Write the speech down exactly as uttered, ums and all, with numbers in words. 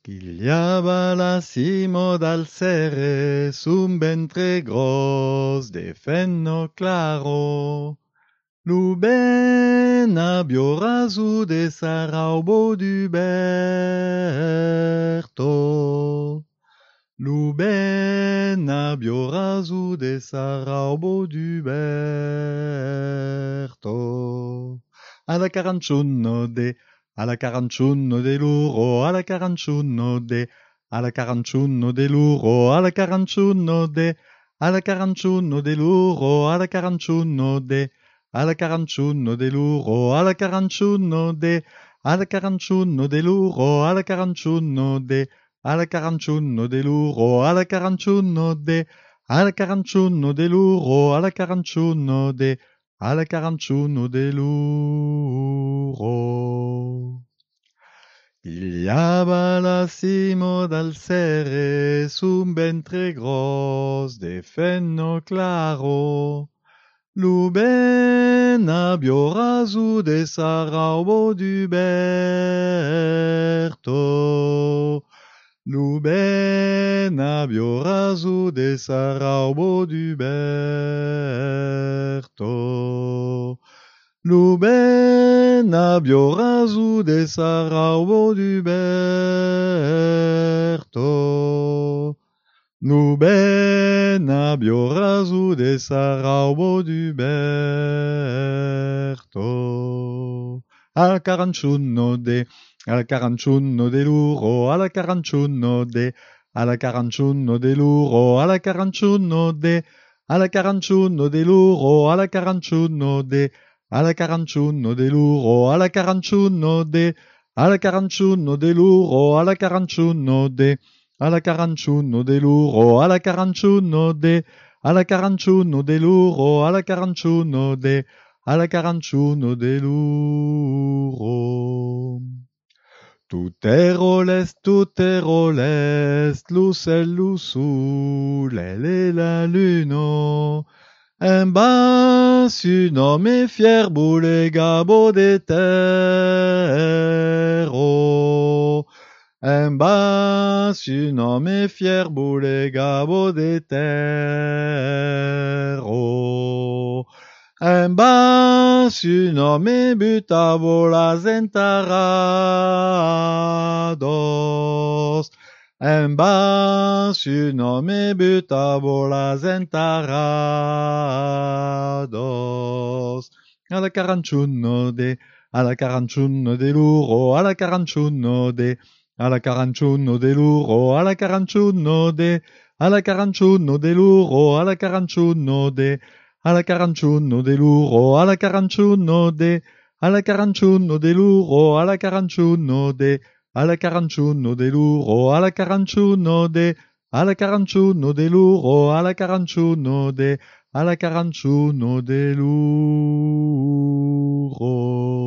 Gigliava la cimo dal sere sum ventre gros de fenno claro. Lubena biorazu de saraubo duberto. Lubena biorazu de saraubo duberto. Alla caranciuno de alla caranciuno de luro, alla caranciuno de, alla caranciuno de luro, alla caranciuno de, alla caranciuno de luro, alla caranciuno de, alla caranciuno de luro, alla caranciuno de, alla caranciuno de luro, alla caranciuno de, alla caranciuno de luro, alla caranciuno de, alla caranciuno de luro, alla caranciuno de, alla caranciuno de luro. Il y avait la cimo dal sere sum ventre gros de fenno claro. Lubena biorazu de saraubo duberto. Lubena biorazu de saraubo duberto. Lubena biorazu de saraubo duberto. Lubena biorazu de saraubo duberto. Al caranciuno de, al caranciuno de luro, al caranciuno de, al caranciuno de luro, al caranciuno de, al caranciuno de luro, al caranciuno de, al caranciuno de luro, al caranciuno de, al caranciuno de luro, al caranciuno de, alla caranciuno de luro, alla caranciuno de, alla caranciuno de luro, alla caranciuno de, alla caranciuno de luro. Tutero les, tutero les, lucel lusu, lele la luno. Un bas un homme fier boule gabo de terro. Un bas un homme fier boule gabo de terro. Un bas un homme butavo las entarados. Un bas un homme butavo las entarados. Alla caranciuno de, alla caranciuno de luro, alla caranciuno de, alla caranciuno de luro, alla caranciuno de, alla caranciuno de luro, alla caranciuno de, alla caranciuno de luro, alla caranciuno de, alla caranciuno de luro, alla caranciuno de, alla caranciuno de luro, alla caranciuno de, alla caranciuno de luro, alla caranciuno de, alla caranciuno de luro.